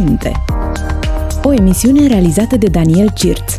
Minte. O emisiune realizată de Daniel Cirț.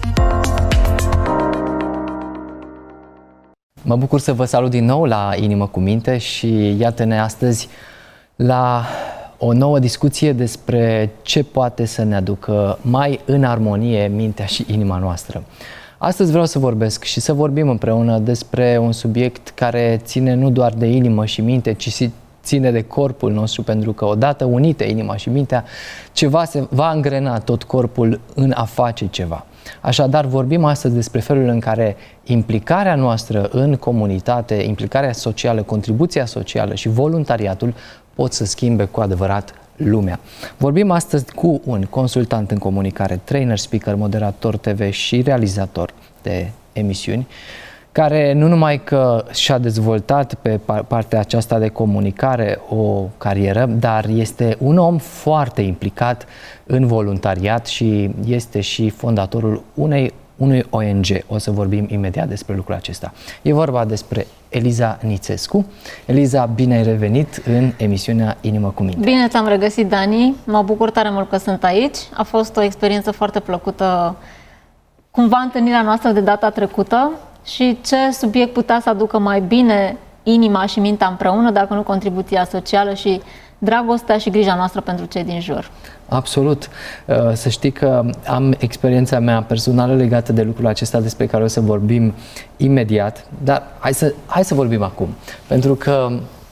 Mă bucur să vă salut din nou la Inimă cu Minte și iată-ne astăzi la o nouă discuție despre ce poate să ne aducă mai în armonie mintea și inima noastră. Astăzi vreau să vorbesc și să vorbim împreună despre un subiect care ține nu doar de inimă și minte, ci ține de corpul nostru, pentru că odată unite inima și mintea, ceva se va îngrena tot corpul în a face ceva. Așadar, vorbim astăzi despre felul în care implicarea noastră în comunitate, implicarea socială, contribuția socială și voluntariatul pot să schimbe cu adevărat lumea. Vorbim astăzi cu un consultant în comunicare, trainer, speaker, moderator TV și realizator de emisiuni, care nu numai că și-a dezvoltat pe partea aceasta de comunicare o carieră, dar este un om foarte implicat în voluntariat și este și fondatorul unui ONG. O să vorbim imediat despre lucrul acesta. E vorba despre Eliza Nițescu. Eliza, bine ai revenit în emisiunea Inimă cu Minte. Bine ți-am regăsit, Dani. Mă bucur tare mult că sunt aici. A fost o experiență foarte plăcută, cumva întâlnirea noastră de data trecută. Și ce subiect putea să aducă mai bine inima și mintea împreună dacă nu contribuția socială și dragostea și grija noastră pentru cei din jur. Absolut. Să știi că am experiența mea personală legată de lucrul acesta despre care o să vorbim imediat, dar hai să vorbim acum, pentru că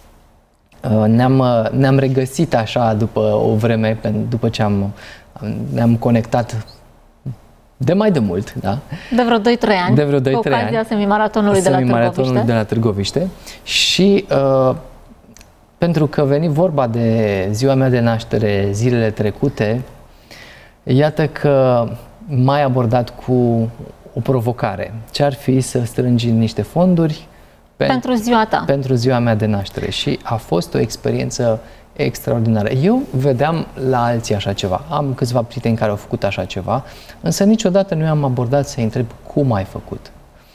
ne-am regăsit așa după o vreme, după ce ne-am conectat de mai de mult, da? De vreo 2-3 ani. De vreo 2-3 ani. Cu ocazia semimaratonului de la Târgoviște. Și pentru că veni vorba de ziua mea de naștere zilele trecute, iată că m-ai abordat cu o provocare. Ce-ar fi să strângi niște fonduri pentru ziua ta. Pentru ziua mea de naștere. Și a fost o experiență extraordinară. Eu vedeam la alții așa ceva. Am câțiva prieteni care au făcut așa ceva, însă niciodată nu i-am abordat să-i întreb cum ai făcut.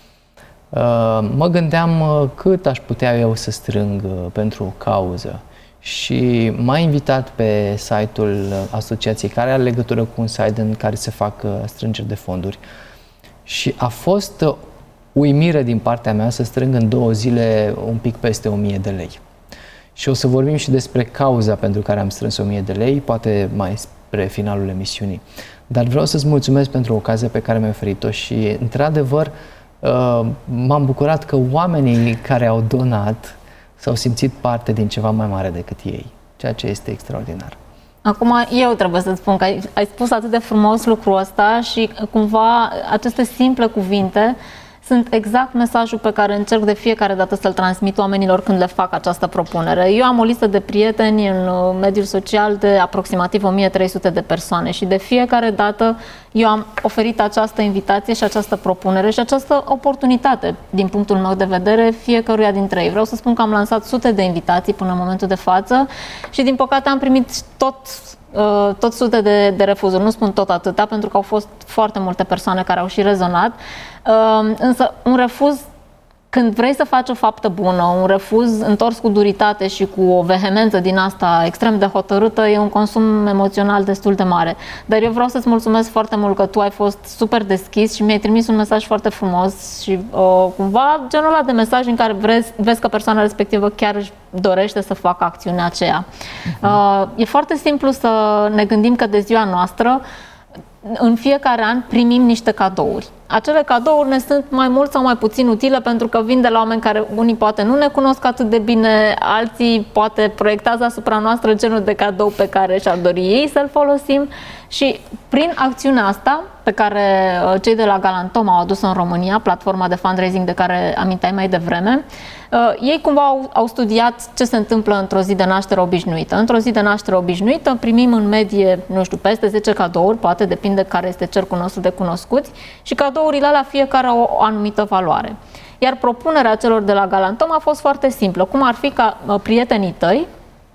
Mă gândeam cât aș putea eu să strâng pentru o cauză și m-a invitat pe site-ul asociației care are legătură cu un site în care se fac strângeri de fonduri și a fost uimire din partea mea să strâng în 2 zile un pic peste 1000 de lei. Și o să vorbim și despre cauza pentru care am strâns 1000 de lei, poate mai spre finalul emisiunii. Dar vreau să-ți mulțumesc pentru ocazia pe care mi-ai oferit-o și, într-adevăr, m-am bucurat că oamenii care au donat s-au simțit parte din ceva mai mare decât ei, ceea ce este extraordinar. Acum eu trebuie să-ți spun că ai spus atât de frumos lucrul ăsta și cumva aceste simple cuvinte sunt exact mesajul pe care încerc de fiecare dată să-l transmit oamenilor când le fac această propunere. Eu am o listă de prieteni în mediul social de aproximativ 1300 de persoane și de fiecare dată eu am oferit această invitație și această propunere și această oportunitate, din punctul meu de vedere, fiecăruia dintre ei. Vreau să spun că am lansat sute de invitații până în momentul de față și din păcate am primit tot sute de refuzuri. Nu spun tot atâta, pentru că au fost foarte multe persoane care au și rezonat. Însă un refuz, când vrei să faci o faptă bună, un refuz întors cu duritate și cu o vehemență din asta extrem de hotărâtă, e un consum emoțional destul de mare. Dar eu vreau să-ți mulțumesc foarte mult că tu ai fost super deschis și mi-ai trimis un mesaj foarte frumos și cumva genul ăla de mesaj în care vezi că persoana respectivă chiar își dorește să facă acțiunea aceea. E foarte simplu să ne gândim că de ziua noastră în fiecare an primim niște cadouri. Acele cadouri ne sunt mai mult sau mai puțin utile pentru că vin de la oameni care unii poate nu ne cunosc atât de bine, alții poate proiectează asupra noastră genul de cadou pe care și-ar dori ei să-l folosim și prin acțiunea asta pe care cei de la Galantom au adus în România, platforma de fundraising de care aminteai mai devreme, ei cumva au studiat ce se întâmplă într-o zi de naștere obișnuită. Într-o zi de naștere obișnuită primim în medie, nu știu, peste 10 cadouri, poate depinde care este cercul nostru de cunoscuți și cadourile alea fiecare au o anumită valoare. Iar propunerea celor de la Galantom a fost foarte simplă. Cum ar fi ca prietenii tăi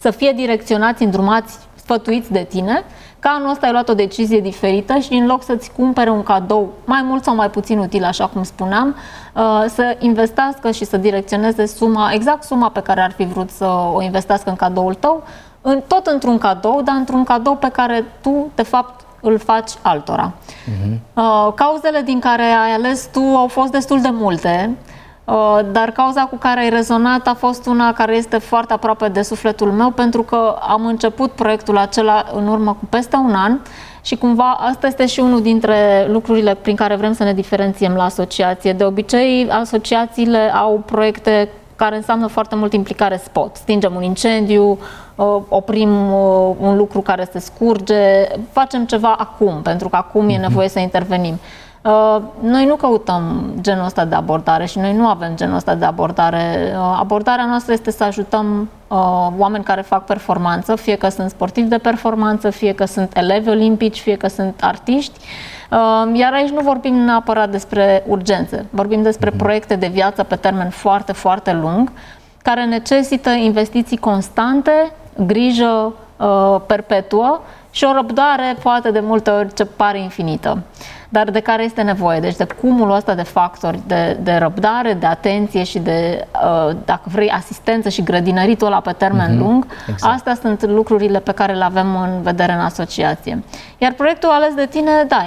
să fie direcționați, îndrumați, sfătuiți de tine, că anul ăsta ai luat o decizie diferită și în loc să-ți cumpere un cadou mai mult sau mai puțin util, așa cum spuneam, să investească și să direcționeze exact suma pe care ar fi vrut să o investească în cadoul tău, tot într-un cadou, dar într-un cadou pe care tu, de fapt, îl faci altora. Cauzele din care ai ales tu au fost destul de multe, dar cauza cu care ai rezonat a fost una care este foarte aproape de sufletul meu, pentru că am început proiectul acela în urmă cu peste un an și cumva asta este și unul dintre lucrurile prin care vrem să ne diferențiem la asociație. De obicei, asociațiile au proiecte care înseamnă foarte mult implicare spot. Stingem un incendiu, oprim un lucru care se scurge, facem ceva acum, pentru că acum e nevoie să intervenim. Noi nu căutăm genul ăsta de abordare și noi nu avem genul ăsta de abordare. Abordarea noastră este să ajutăm oameni care fac performanță, fie că sunt sportivi de performanță, fie că sunt elevi olimpici, fie că sunt artiști. Iar aici nu vorbim neapărat despre urgențe, vorbim despre proiecte de viață pe termen foarte, foarte lung, care necesită investiții constante, grijă perpetuă și o răbdare poate de multe ori ce pare infinită, dar de care este nevoie. Deci de cumulul ăsta de factori, de răbdare, de atenție și de, dacă vrei, asistență și grădinăritul ăla pe termen lung, exact. Astea sunt lucrurile pe care le avem în vedere în asociație. Iar proiectul ales de tine, da,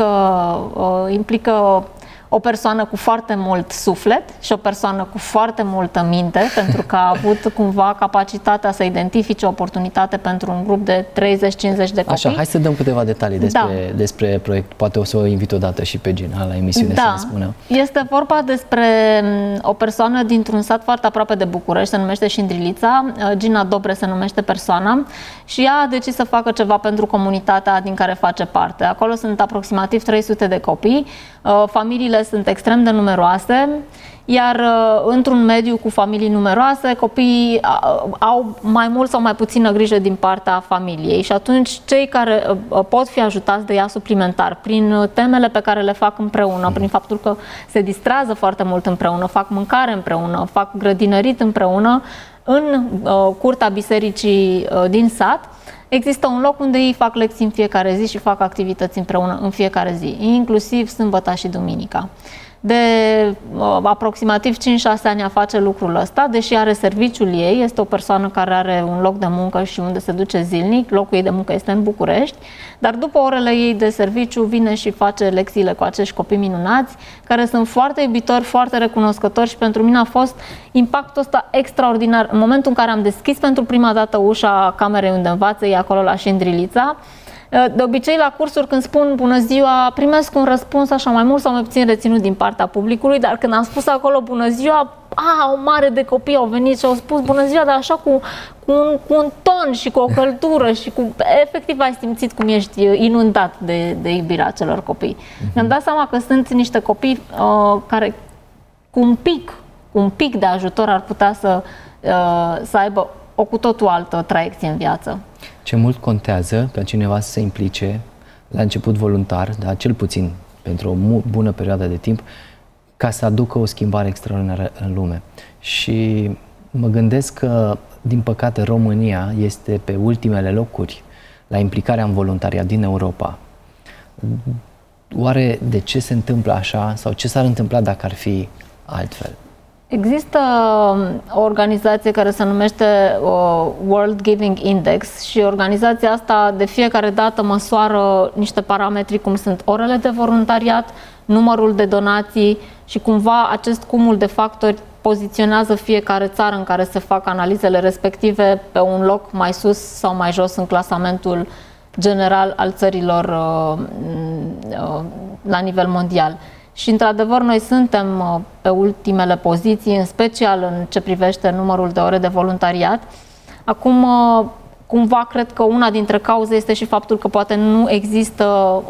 implică o persoană cu foarte mult suflet și o persoană cu foarte multă minte, pentru că a avut cumva capacitatea să identifice o oportunitate pentru un grup de 30-50 de copii. Așa, hai să dăm câteva detalii despre proiect. Poate o să o invit odată și pe Gina la emisiune să ne spună. Este vorba despre o persoană dintr-un sat foarte aproape de București, se numește Șindrilița. Gina Dobre se numește persoana și ea a decis să facă ceva pentru comunitatea din care face parte. Acolo sunt aproximativ 300 de copii, familiile sunt extrem de numeroase, iar într-un mediu cu familii numeroase, copiii au mai mult sau mai puțină grijă din partea familiei și atunci cei care pot fi ajutați de ea suplimentar prin temele pe care le fac împreună, prin faptul că se distrează foarte mult împreună, fac mâncare împreună, fac grădinărit împreună, în curtea bisericii din sat, există un loc unde ei fac lecții în fiecare zi și fac activități împreună în fiecare zi, inclusiv sâmbăta și duminica. De aproximativ 5-6 ani a face lucrul ăsta, deși are serviciul ei, este o persoană care are un loc de muncă și unde se duce zilnic, locul ei de muncă este în București, dar după orele ei de serviciu vine și face lecțiile cu acești copii minunați, care sunt foarte iubitori, foarte recunoscători și pentru mine a fost impactul ăsta extraordinar. În momentul în care am deschis pentru prima dată ușa camerei unde învață ei acolo la Șindrilița, de obicei la cursuri când spun bună ziua, primesc un răspuns așa mai mult sau mai puțin reținut din partea publicului, dar când am spus acolo bună ziua, o mare de copii au venit și au spus bună ziua, dar așa cu un ton și cu o căldură și cu... Efectiv ai simțit cum ești inundat de iubirea celor copii. Mi-am dat seama că sunt niște copii care cu un pic de ajutor ar putea să aibă o cu totul altă traiecție în viață. Ce mult contează ca cineva să se implice la început voluntar, dar cel puțin pentru o bună perioadă de timp, ca să aducă o schimbare extraordinară în lume. Și mă gândesc că, din păcate, România este pe ultimele locuri la implicarea în voluntariat din Europa. Oare de ce se întâmplă așa sau ce s-ar întâmpla dacă ar fi altfel? Există o organizație care se numește World Giving Index și organizația asta de fiecare dată măsoară niște parametri cum sunt orele de voluntariat, numărul de donații și cumva acest cumul de factori poziționează fiecare țară în care se fac analizele respective pe un loc mai sus sau mai jos în clasamentul general al țărilor la nivel mondial. Și, într-adevăr, noi suntem pe ultimele poziții, în special în ce privește numărul de ore de voluntariat. Acum, cumva, cred că una dintre cauze este și faptul că poate nu există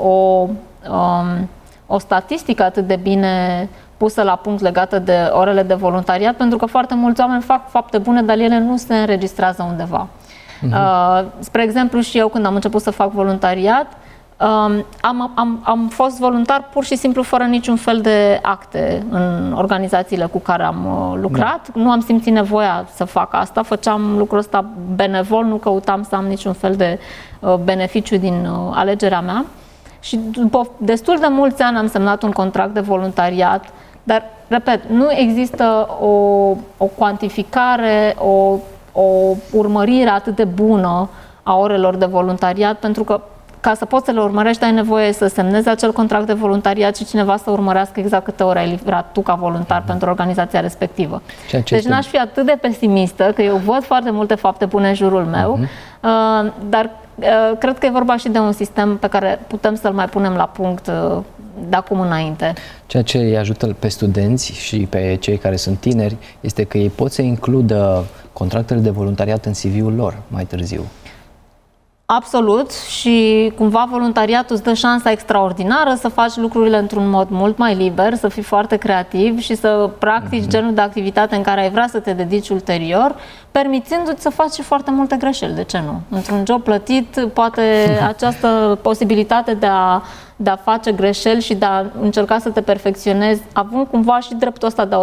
o statistică atât de bine pusă la punct legată de orele de voluntariat, pentru că foarte mulți oameni fac fapte bune, dar ele nu se înregistrează undeva. Spre exemplu, și eu, când am început să fac voluntariat, Am fost voluntar pur și simplu fără niciun fel de acte în organizațiile cu care am lucrat. Da. Nu am simțit nevoia să fac asta, făceam lucrul ăsta benevol, nu căutam să am niciun fel de beneficiu din alegerea mea. Și după destul de mulți ani am semnat un contract de voluntariat, dar, repet, nu există o cuantificare, o urmărire atât de bună a orelor de voluntariat, pentru că ca să poți să le urmărești, ai nevoie să semnezi acel contract de voluntariat și cineva să urmărească exact câte ore ai livrat tu ca voluntar pentru organizația respectivă. Deci n-aș fi atât de pesimistă, că eu văd foarte multe fapte bune în jurul meu, dar cred că e vorba și de un sistem pe care putem să-l mai punem la punct de acum înainte. Ceea ce îi ajută pe studenți și pe cei care sunt tineri este că ei pot să includă contractele de voluntariat în CV-ul lor mai târziu. Absolut, și cumva voluntariatul îți dă șansa extraordinară să faci lucrurile într-un mod mult mai liber, să fii foarte creativ și să practici genul de activitate în care ai vrea să te dedici ulterior, permițându-ți să faci și foarte multe greșeli, de ce nu? Într-un job plătit, poate această posibilitate de a face greșeli și de a încerca să te perfecționezi, având cumva și dreptul ăsta de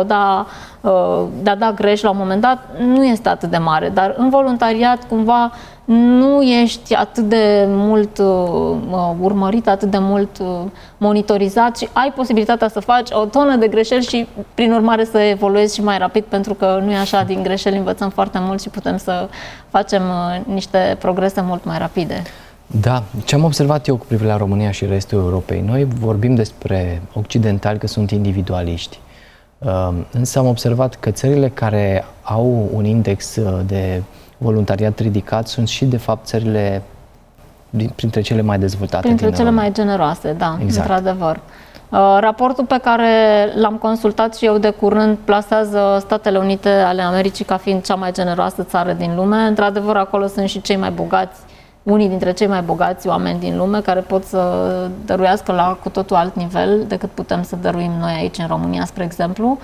a da greș la un moment dat, nu este atât de mare. Dar în voluntariat, cumva, nu ești atât de mult urmărit, atât de mult monitorizat și ai posibilitatea să faci o tonă de greșeli și, prin urmare, să evoluezi și mai rapid, pentru că nu e așa, din greșeli învățăm foarte mult și putem să facem niște progrese mult mai rapide. Da, ce am observat eu cu privire la România și restul Europei, noi vorbim despre occidentali că sunt individualiști, însă am observat că țările care au un index de voluntariat ridicat sunt și, de fapt, țările printre cele mai dezvoltate. Printre cele mai generoase, da, exact. Într-adevăr. Raportul pe care l-am consultat și eu de curând plasează Statele Unite ale Americii ca fiind cea mai generoasă țară din lume. Într-adevăr, acolo sunt și cei mai bogați, unii dintre cei mai bogați oameni din lume, care pot să dăruiască la cu totul alt nivel decât putem să dăruim noi aici în România, spre exemplu.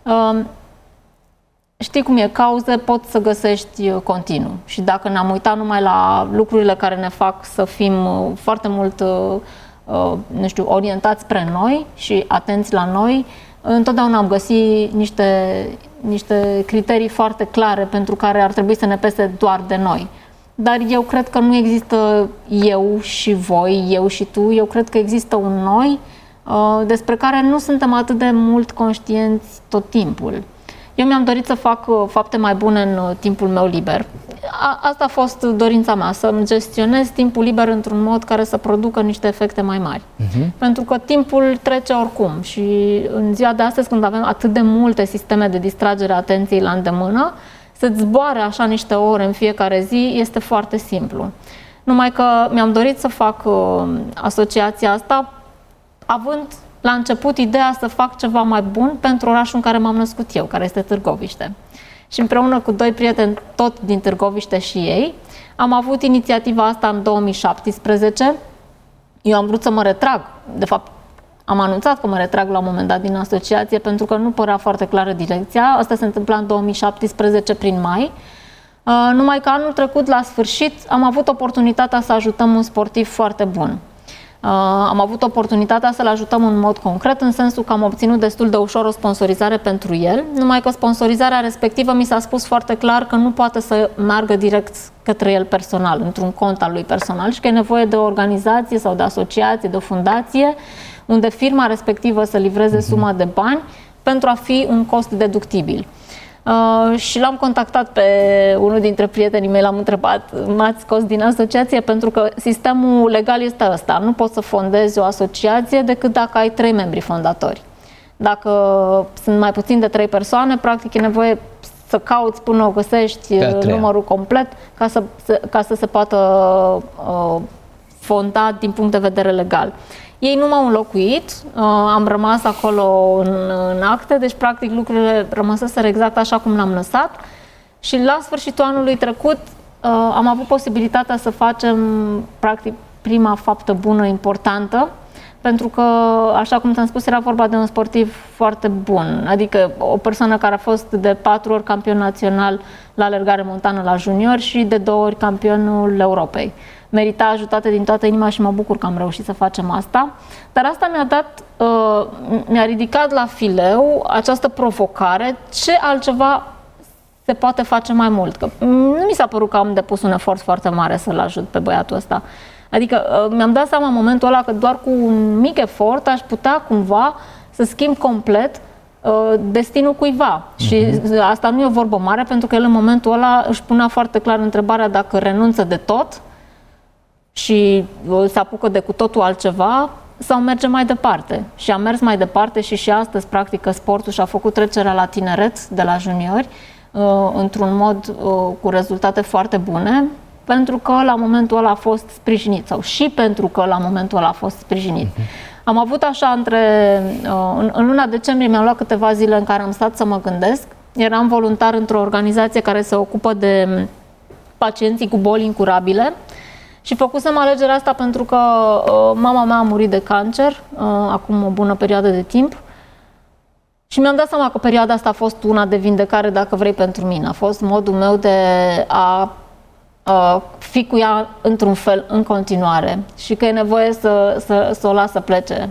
Știi cum e, cauze poți să găsești continuu și dacă ne-am uitat numai la lucrurile care ne fac să fim foarte mult, nu știu, orientați spre noi și atenți la noi, întotdeauna am găsit niște criterii foarte clare pentru care ar trebui să ne pese doar de noi. Dar eu cred că nu există eu și voi, eu și tu, eu cred că există un noi despre care nu suntem atât de mult conștienți tot timpul. Eu mi-am dorit să fac fapte mai bune în timpul meu liber. Asta a fost dorința mea, să-mi gestionez timpul liber într-un mod care să producă niște efecte mai mari. Pentru că timpul trece oricum și în ziua de astăzi, când avem atât de multe sisteme de distragere a atenției la îndemână, să-ți zboare așa niște ore în fiecare zi este foarte simplu. Numai că mi-am dorit să fac asociația asta având la început ideea să fac ceva mai bun pentru orașul în care m-am născut eu, care este Târgoviște. Și împreună cu doi prieteni, tot din Târgoviște și ei, am avut inițiativa asta în 2017. Eu am vrut să mă retrag. De fapt, am anunțat că mă retrag la un moment dat din asociație pentru că nu părea foarte clară direcția. Asta se întâmpla în 2017, prin mai. Numai că anul trecut, la sfârșit, am avut oportunitatea să ajutăm un sportiv foarte bun. Am avut oportunitatea să-l ajutăm în mod concret, în sensul că am obținut destul de ușor o sponsorizare pentru el, numai că sponsorizarea respectivă mi s-a spus foarte clar că nu poate să meargă direct către el personal, într-un cont al lui personal, și că e nevoie de o organizație sau de asociație, de o fundație, unde firma respectivă să livreze suma de bani pentru a fi un cost deductibil. Și l-am contactat pe unul dintre prietenii mei, l-am întrebat, m-ați scos din asociație? Pentru că sistemul legal este ăsta, nu poți să fondezi o asociație decât dacă ai 3 membri fondatori. Dacă sunt mai puțin de 3 persoane, practic e nevoie să cauți până o găsești numărul complet ca să se poată fonda din punct de vedere legal. Ei nu m-au înlocuit, am rămas acolo în acte, deci practic lucrurile rămăseseră exact așa cum l-am lăsat și la sfârșitul anului trecut am avut posibilitatea să facem practic prima faptă bună importantă, pentru că, așa cum ți-am spus, era vorba de un sportiv foarte bun, adică o persoană care a fost de 4 ori campion național la alergare montană la junior și de 2 ori campionul Europei merita ajutate din toată inima și mă bucur că am reușit să facem asta. Dar asta mi-a ridicat la fileu această provocare, ce altceva se poate face mai mult. Că nu mi s-a părut că am depus un efort foarte mare să-l ajut pe băiatul ăsta. Adică mi-am dat seama în momentul ăla că doar cu un mic efort aș putea cumva să schimb complet destinul cuiva. Și asta nu e o vorbă mare, pentru că el în momentul ăla își punea foarte clar întrebarea dacă renunță de tot și se apucă de cu totul altceva sau merge mai departe. Și a mers mai departe și astăzi practică sportul și a făcut trecerea la tineret de la juniori într-un mod cu rezultate foarte bune, pentru că la momentul ăla a fost sprijinit sau și pentru că la momentul ăla a fost sprijinit. Am avut așa în luna decembrie mi-am luat câteva zile în care am stat să mă gândesc. Eram voluntar într-o organizație care se ocupă de pacienții cu boli incurabile și făcusem alegerea asta pentru că mama mea a murit de cancer acum o bună perioadă de timp și mi-am dat seama că perioada asta a fost una de vindecare, dacă vrei, pentru mine. A fost modul meu de a fi cu ea într-un fel în continuare și că e nevoie să o las să plece,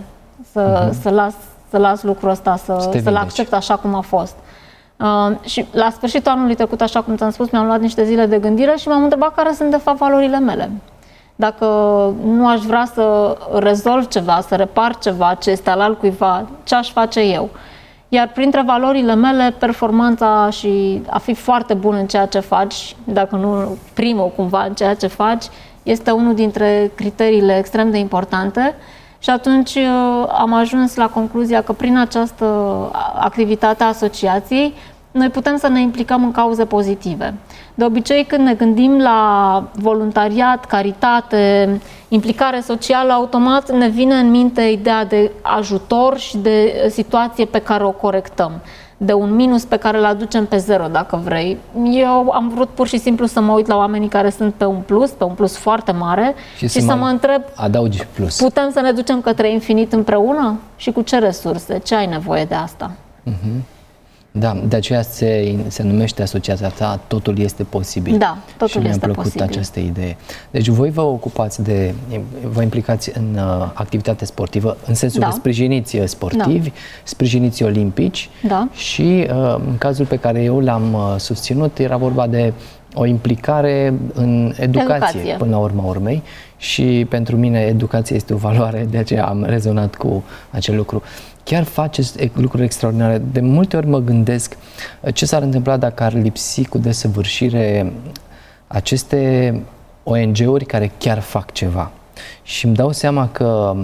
să las lucrul ăsta, să-l accept așa cum a fost. Și la sfârșitul anului trecut, așa cum ți-am spus, mi-am luat niște zile de gândire și m-am întrebat care sunt de fapt valorile mele. Dacă nu aș vrea să rezolv ceva, să repar ceva ce este al altcuiva, ce aș face eu? Iar printre valorile mele, performanța și a fi foarte bun în ceea ce faci, dacă nu primul cumva în ceea ce faci, este unul dintre criteriile extrem de importante. Și atunci am ajuns la concluzia că prin această activitate a asociației noi putem să ne implicăm în cauze pozitive. De obicei, când ne gândim la voluntariat, caritate, implicare socială, automat ne vine în minte ideea de ajutor și de situație pe care o corectăm, de un minus pe care îl aducem pe zero, dacă vrei. Eu am vrut pur și simplu să mă uit la oamenii care sunt pe un plus foarte mare și să mă întreb, adaugi plus. Putem să ne ducem către infinit împreună? Și cu ce resurse? Ce ai nevoie de asta? Da, de aceea se numește asociația ta Totul este posibil. Da, totul și mi-a este plăcut posibil. Această idee. Deci voi vă implicați în activitate sportivă, în sensul că sprijiniți sportivi, sprijiniți olimpici și în cazul pe care eu l-am susținut era vorba de o implicare în educație. Până la urma urmei, și pentru mine educația este o valoare, de aceea am rezonat cu acel lucru. Chiar faceți lucruri extraordinare. De multe ori mă gândesc ce s-ar întâmpla dacă ar lipsi cu desăvârșire aceste ONG-uri care chiar fac ceva. Și îmi dau seama că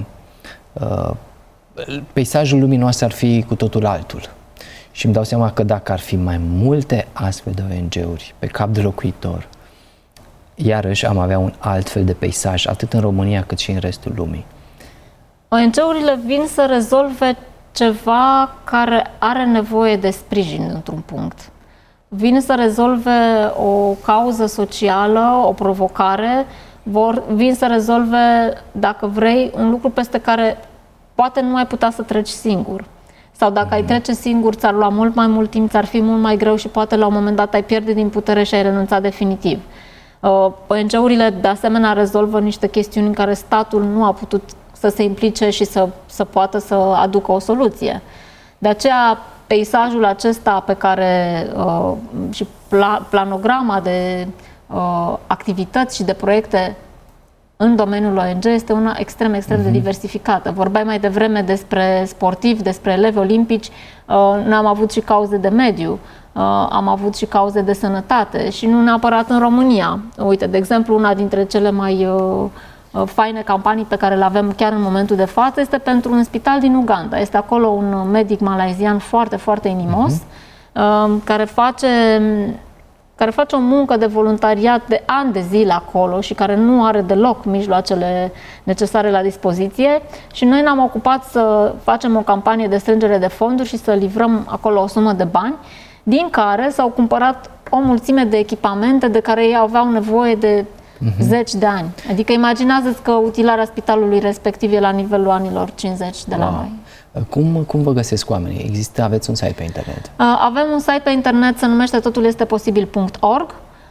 peisajul lumii noastre ar fi cu totul altul. Și îmi dau seama că dacă ar fi mai multe astfel de ONG-uri pe cap de locuitor, iarăși am avea un alt fel de peisaj, atât în România cât și în restul lumii. ONG-urile vin să rezolve ceva care are nevoie de sprijin într-un punct. Vin să rezolve o cauză socială, o provocare, vin să rezolve, dacă vrei, un lucru peste care poate nu ai putea să treci singur. Sau dacă ai trece singur, ți-ar lua mult mai mult timp, ți-ar fi mult mai greu și poate la un moment dat ai pierde din putere și ai renunțat definitiv. ONG-urile de asemenea rezolvă niște chestiuni în care statul nu a putut să se implice și să poată să aducă o soluție. De aceea, peisajul acesta pe care și planograma de activități și de proiecte în domeniul ONG este una extrem de diversificată. Vorbeai mai devreme despre sportivi, despre elevi olimpici, noi am avut și cauze de mediu, am avut și cauze de sănătate și nu neapărat în România. Uite, de exemplu, una dintre cele mai faine campanii pe care le avem chiar în momentul de față este pentru un spital din Uganda. Este acolo un medic malaizian foarte inimos, care face o muncă de voluntariat de ani de zile acolo și care nu are deloc mijloacele necesare la dispoziție și noi ne-am ocupat să facem o campanie de strângere de fonduri și să livrăm acolo o sumă de bani, din care s-au cumpărat o mulțime de echipamente de care ei aveau nevoie de zeci de ani. Adică imaginează-ți că utilarea spitalului respectiv e la nivelul anilor 50 de la noi. Cum vă găsesc oamenii? Aveți un site pe internet? Avem un site pe internet, se numește totulesteposibil.org.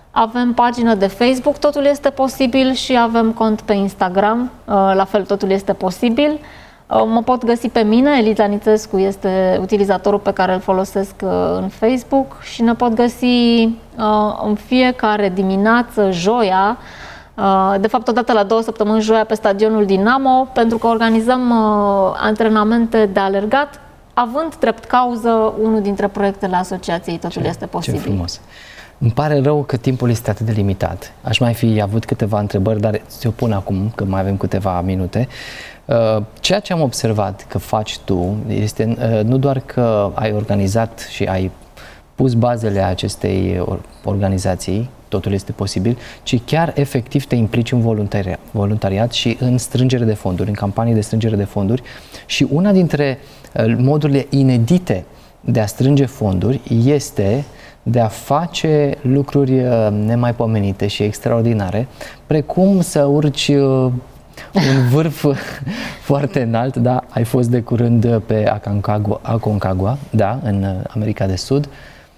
avem pagină de Facebook, totul este posibil, și avem cont pe Instagram, la fel, totul este posibil. Mă pot găsi pe mine, Eliza Nițescu este utilizatorul pe care îl folosesc în Facebook, și ne pot găsi în fiecare dimineață, joia, de fapt odată la 2 săptămâni, joia, pe stadionul Dinamo, pentru că organizăm antrenamente de alergat, având drept cauză unul dintre proiectele asociației Totul este posibil. Ce frumos! Îmi pare rău că timpul este atât de limitat. Aș mai fi avut câteva întrebări, dar ți-o pun acum, că mai avem câteva minute. Ceea ce am observat că faci tu este nu doar că ai organizat și ai pus bazele acestei organizații, Totul este posibil, ci chiar efectiv te implici în voluntariat și în strângere de fonduri, în campanii de strângere de fonduri, și una dintre modurile inedite de a strânge fonduri este de a face lucruri nemaipomenite și extraordinare, precum să urci un vârf foarte înalt, da, ai fost de curând pe Aconcagua, da, în America de Sud.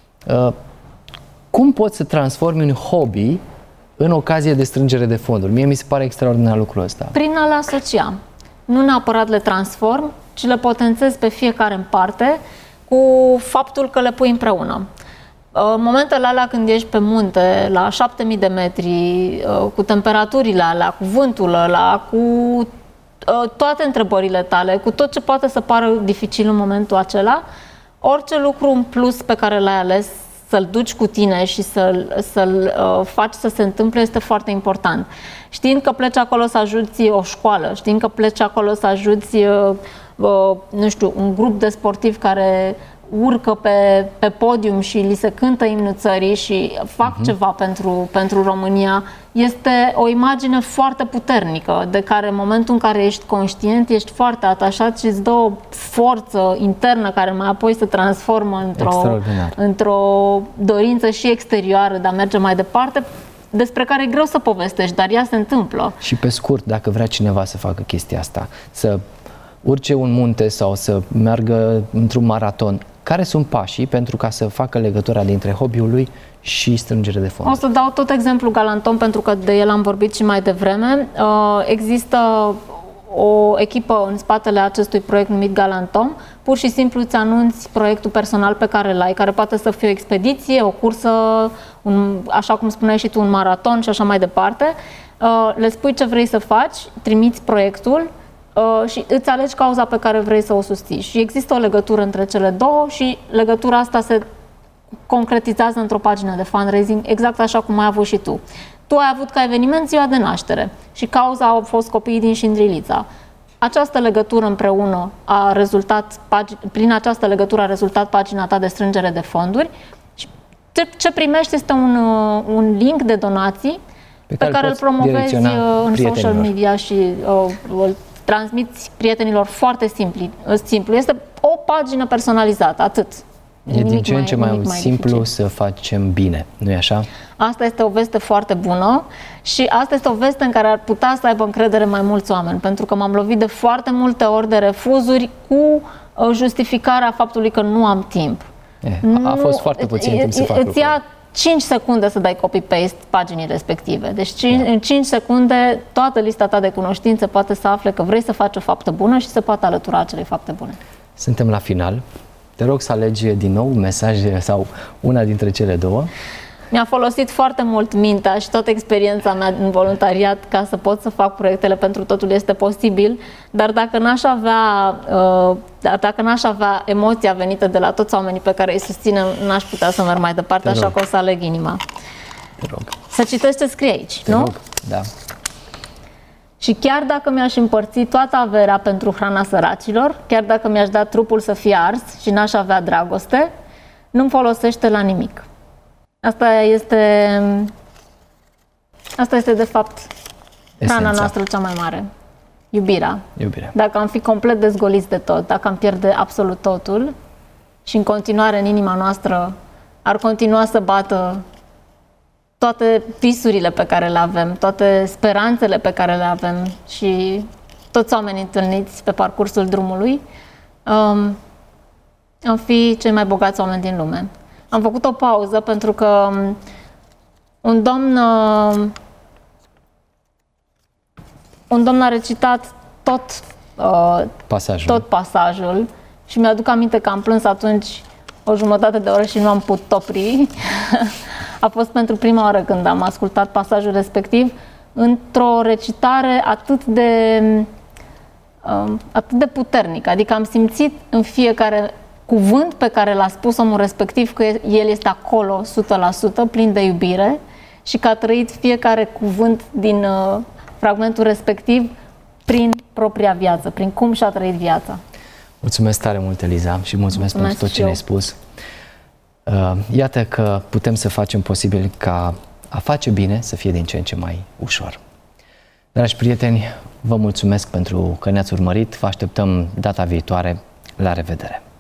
Cum poți să transformi un hobby în ocazie de strângere de fonduri? Mie mi se pare extraordinar lucrul ăsta. Prin a le asocia. Nu neapărat le transform, ci le potențez pe fiecare în parte cu faptul că le pui împreună. În momentele alea când ești pe munte, la 7000 de metri, cu temperaturile alea, cu vântul ăla, cu toate întrebările tale, cu tot ce poate să pară dificil în momentul acela, orice lucru în plus pe care l-ai ales să-l duci cu tine și să-l faci să se întâmple este foarte important. Știind că pleci acolo să ajuți o școală, știind că pleci acolo să ajuți, nu știu, un grup de sportivi care urcă pe podium și li se cântă imnul țării și fac ceva pentru România, este o imagine foarte puternică, de care în momentul în care ești conștient, ești foarte atașat și îți dă o forță internă care mai apoi se transformă într-o dorință și exterioară de a merge mai departe, despre care e greu să povestești, dar ea se întâmplă. Și pe scurt, dacă vrea cineva să facă chestia asta, să urce un munte sau să meargă într-un maraton, care sunt pașii pentru ca să facă legătura dintre hobby-ul lui și strângere de fonduri? O să dau tot exemplul Galantom, pentru că de el am vorbit și mai devreme. Există o echipă în spatele acestui proiect numit Galantom. Pur și simplu îți anunți proiectul personal pe care îl ai, care poate să fie o expediție, o cursă, așa cum spuneai și tu, un maraton și așa mai departe. Le spui ce vrei să faci, trimiți proiectul și îți alegi cauza pe care vrei să o susții. Și există o legătură între cele două și legătura asta se concretizează într-o pagină de fundraising, exact așa cum ai avut și tu. Tu ai avut ca eveniment ziua de naștere și cauza au fost copiii din Șindrilița. Această legătură împreună a rezultat, prin această legătură a rezultat pagina ta de strângere de fonduri. Și ce primești este un link de donații pe care îl promovezi în social media și îl transmiți prietenilor foarte simplu. Este o pagină personalizată, atât. E din ce în ce mai simplu dificil să facem bine, nu-i așa? Asta este o veste foarte bună și asta este o veste în care ar putea să aibă încredere mai mulți oameni, pentru că m-am lovit de foarte multe ori de refuzuri cu justificarea faptului că nu am timp. A fost foarte puțin timp să fac lucruri. Îți ia 5 secunde să dai copy-paste paginii respective. Deci în 5 secunde toată lista ta de cunoștințe poate să afle că vrei să faci o faptă bună și se poate alătura acelei fapte bune. Suntem la final. Te rog să alegi din nou un mesaj sau una dintre cele două. Mi-a folosit foarte mult mintea și toată experiența mea în voluntariat ca să pot să fac proiectele pentru Totul este posibil, dar dacă n-aș avea emoția venită de la toți oamenii pe care îi susținem, n-aș putea să merg mai departe, așa că o să aleg inima. Te rog. Să citești ce scrie aici, nu? Te rog, da. Și chiar dacă mi-aș împărți toată averea pentru hrana săracilor, chiar dacă mi-aș da trupul să fie ars și n-aș avea dragoste, nu-mi folosește la nimic. Asta este de fapt hrana noastră cea mai mare. Iubirea. Dacă am fi complet dezgoliți de tot, dacă am pierde absolut totul și în continuare în inima noastră ar continua să bată toate visurile pe care le avem, toate speranțele pe care le avem și toți oamenii întâlniți pe parcursul drumului, am fi cei mai bogați oameni din lume. Am făcut o pauză pentru că un domn a recitat tot pasajul și mi-aduc aminte că am plâns atunci o jumătate de oră și nu am putut opri. A fost pentru prima oară când am ascultat pasajul respectiv într-o recitare atât de puternică. Adică am simțit în fiecare cuvânt pe care l-a spus omul respectiv că el este acolo 100%, plin de iubire și că a trăit fiecare cuvânt din fragmentul respectiv prin propria viață, prin cum și-a trăit viața. Mulțumesc tare mult, Eliza, și mulțumesc pentru tot ce ne-ai spus. Iată că putem să facem posibil ca a face bine să fie din ce în ce mai ușor. Dragi prieteni, vă mulțumesc pentru că ne-ați urmărit. Vă așteptăm data viitoare. La revedere!